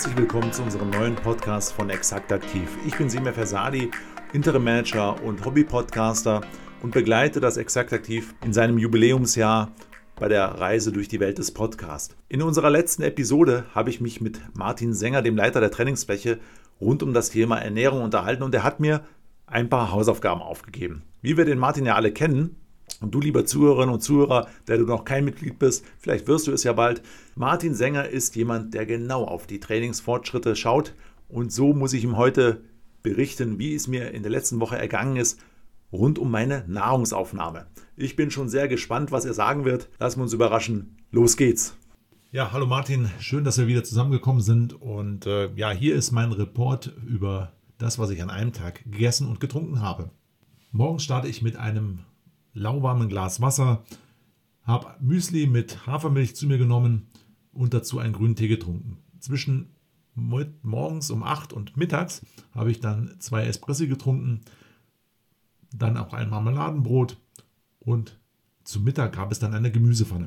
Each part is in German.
herzlich willkommen zu unserem neuen Podcast von Exakt Aktiv. Ich bin Semir Fersadi, Interim Manager und Hobby-Podcaster und begleite das Exakt Aktiv in seinem Jubiläumsjahr bei der Reise durch die Welt des Podcasts. In unserer letzten Episode habe ich mich mit Martin Sänger, dem Leiter der Trainingsfläche, rund um das Thema Ernährung unterhalten und er hat mir ein paar Hausaufgaben aufgegeben. Wie wir den Martin ja alle kennen, und du, lieber Zuhörerinnen und Zuhörer, der du noch kein Mitglied bist, vielleicht wirst du es ja bald. Martin Sänger ist jemand, der genau auf die Trainingsfortschritte schaut. Und so muss ich ihm heute berichten, wie es mir in der letzten Woche ergangen ist, rund um meine Nahrungsaufnahme. Ich bin schon sehr gespannt, was er sagen wird. Lassen wir uns überraschen. Los geht's. Ja, hallo Martin. Schön, dass wir wieder zusammengekommen sind. Und hier ist mein Report über das, was ich an einem Tag gegessen und getrunken habe. Morgens starte ich mit einem lauwarmen Glas Wasser, habe Müsli mit Hafermilch zu mir genommen und dazu einen grünen Tee getrunken. Zwischen morgens um 8 und mittags habe ich dann 2 Espressi getrunken, dann auch ein Marmeladenbrot und zum Mittag gab es dann eine Gemüsepfanne.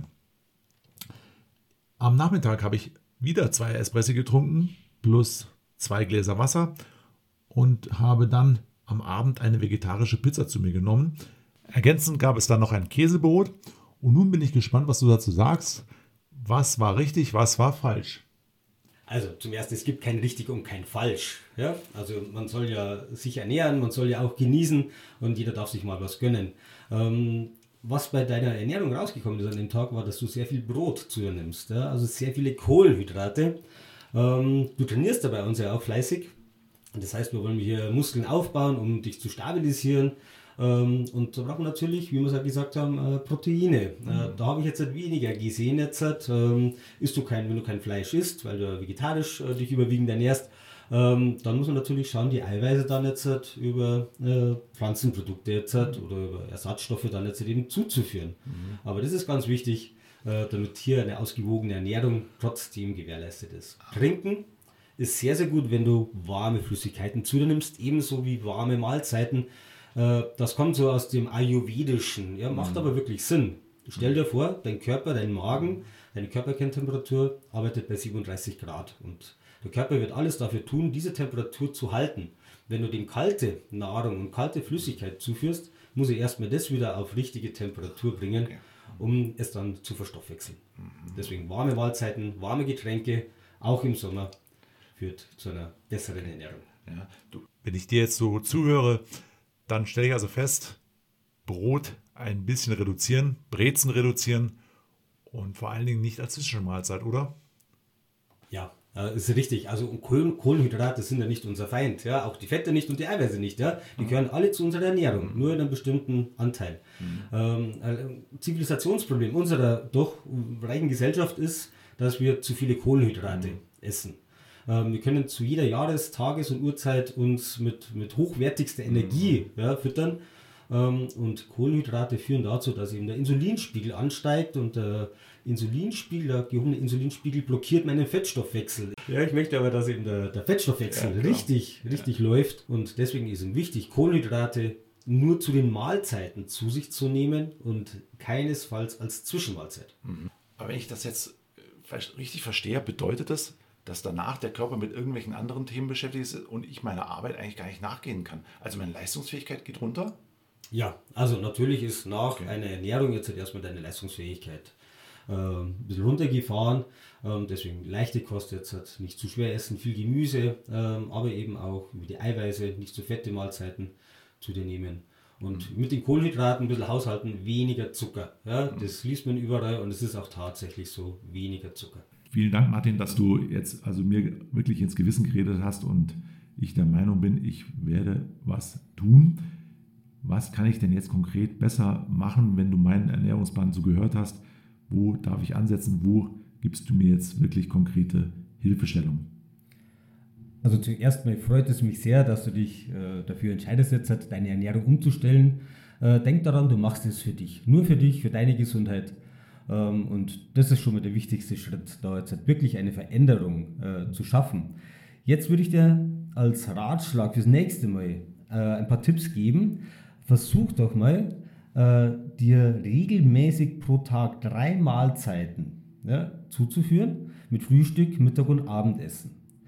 Am Nachmittag habe ich wieder 2 Espressi getrunken plus 2 Gläser Wasser und habe dann am Abend eine vegetarische Pizza zu mir genommen. Ergänzend gab es dann noch ein Käsebrot und nun bin ich gespannt, was du dazu sagst. Was war richtig, was war falsch? Also zum Ersten, es gibt kein richtig und kein falsch. Ja? Also man soll ja sich ernähren, man soll ja auch genießen und jeder darf sich mal was gönnen. Was bei deiner Ernährung rausgekommen ist an dem Tag, war, dass du sehr viel Brot zu dir nimmst. Ja? Also sehr viele Kohlenhydrate. Du trainierst ja bei uns ja auch fleißig. Das heißt, wir wollen hier Muskeln aufbauen, um dich zu stabilisieren. Und da brauchen wir natürlich, wie wir es ja gesagt haben, Proteine. Da habe ich jetzt weniger gesehen. Wenn du kein Fleisch isst, weil du vegetarisch dich überwiegend ernährst, dann muss man natürlich schauen, die Eiweiße dann jetzt über Pflanzenprodukte oder über Ersatzstoffe dann jetzt eben zuzuführen. Aber das ist ganz wichtig, damit hier eine ausgewogene Ernährung trotzdem gewährleistet ist. Trinken ist sehr, sehr gut, wenn du warme Flüssigkeiten zu dir nimmst, ebenso wie warme Mahlzeiten. Das kommt so aus dem Ayurvedischen, ja, macht aber wirklich Sinn. Stell dir vor, dein Körper, dein Magen, deine Körperkerntemperatur arbeitet bei 37 Grad und der Körper wird alles dafür tun, diese Temperatur zu halten. Wenn du dem kalte Nahrung und kalte Flüssigkeit zuführst, muss er erstmal das wieder auf richtige Temperatur bringen, um es dann zu verstoffwechseln. Deswegen warme Mahlzeiten, warme Getränke, auch im Sommer, führt zu einer besseren Ernährung. Ja, wenn ich dir jetzt so zuhöre, dann stelle ich also fest, Brot ein bisschen reduzieren, Brezen reduzieren und vor allen Dingen nicht als Zwischenmahlzeit, oder? Ja, ist richtig. Also Kohlenhydrate sind ja nicht unser Feind. Ja? Auch die Fette nicht und die Eiweiße nicht. Ja? Die gehören alle zu unserer Ernährung, nur in einem bestimmten Anteil. Zivilisationsproblem unserer doch reichen Gesellschaft ist, dass wir zu viele Kohlenhydrate essen. Wir können zu jeder Tages- und Uhrzeit uns mit hochwertigster Energie füttern. Und Kohlenhydrate führen dazu, dass eben der Insulinspiegel ansteigt und der gehobene Insulinspiegel blockiert meinen Fettstoffwechsel. Ja, ich möchte aber, dass eben der Fettstoffwechsel richtig läuft und deswegen ist es wichtig, Kohlenhydrate nur zu den Mahlzeiten zu sich zu nehmen und keinesfalls als Zwischenmahlzeit. Aber wenn ich das jetzt richtig verstehe, bedeutet das, dass danach der Körper mit irgendwelchen anderen Themen beschäftigt ist und ich meiner Arbeit eigentlich gar nicht nachgehen kann. Also meine Leistungsfähigkeit geht runter? Ja, also natürlich ist nach einer Ernährung jetzt erstmal deine Leistungsfähigkeit ein bisschen runtergefahren. Deswegen leichte Kost jetzt nicht zu schwer essen, viel Gemüse, aber eben auch über die Eiweiße, nicht zu fette Mahlzeiten zu dir nehmen. Und mit den Kohlenhydraten ein bisschen haushalten, weniger Zucker. Ja, das liest man überall und es ist auch tatsächlich so, weniger Zucker. Vielen Dank, Martin, dass du jetzt also mir wirklich ins Gewissen geredet hast und ich der Meinung bin, ich werde was tun. Was kann ich denn jetzt konkret besser machen, wenn du meinen Ernährungsplan so gehört hast? Wo darf ich ansetzen? Wo gibst du mir jetzt wirklich konkrete Hilfestellung? Also zuerst mal freut es mich sehr, dass du dich dafür entscheidest, jetzt deine Ernährung umzustellen. Denk daran, du machst es für dich, nur für dich, für deine Gesundheit. Und das ist schon mal der wichtigste Schritt, da jetzt wirklich eine Veränderung zu schaffen. Jetzt würde ich dir als Ratschlag fürs nächste Mal ein paar Tipps geben. Versuch doch mal, dir regelmäßig pro Tag 3 Mahlzeiten zuzuführen mit Frühstück, Mittag und Abendessen.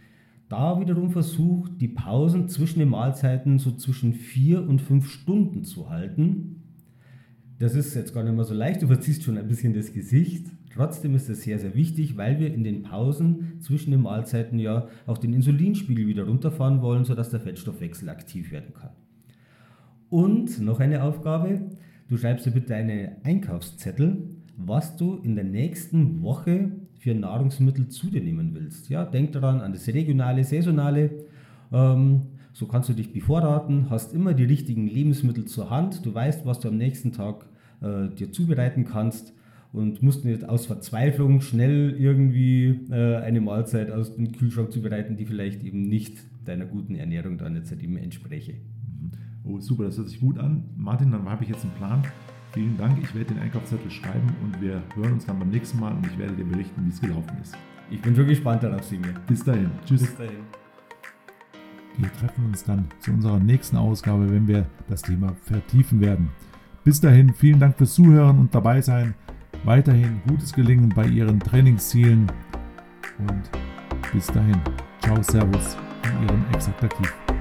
da wiederum versucht, die Pausen zwischen den Mahlzeiten so zwischen 4 und 5 Stunden zu halten. Das ist jetzt gar nicht mehr so leicht, du verziehst schon ein bisschen das Gesicht. Trotzdem ist es sehr, sehr wichtig, weil wir in den Pausen zwischen den Mahlzeiten ja auch den Insulinspiegel wieder runterfahren wollen, sodass der Fettstoffwechsel aktiv werden kann. Und noch eine Aufgabe, du schreibst dir bitte einen Einkaufszettel, was du in der nächsten Woche für Nahrungsmittel zu dir nehmen willst. Ja, denk daran an das regionale, saisonale. So kannst du dich bevorraten, hast immer die richtigen Lebensmittel zur Hand. Du weißt, was du am nächsten Tag dir zubereiten kannst und musst nicht aus Verzweiflung schnell irgendwie eine Mahlzeit aus dem Kühlschrank zubereiten, die vielleicht eben nicht deiner guten Ernährung dann jetzt eben entspreche. Oh, super, das hört sich gut an. Martin, dann habe ich jetzt einen Plan. Vielen Dank, ich werde den Einkaufszettel schreiben und wir hören uns dann beim nächsten Mal und ich werde dir berichten, wie es gelaufen ist. Ich bin schon gespannt darauf, Simon. Bis dahin. Tschüss. Bis dahin. Wir treffen uns dann zu unserer nächsten Ausgabe, wenn wir das Thema vertiefen werden. Bis dahin, vielen Dank fürs Zuhören und dabei sein. Weiterhin gutes Gelingen bei Ihren Trainingszielen und bis dahin. Ciao, Servus in Ihrem Exakt Aktiv.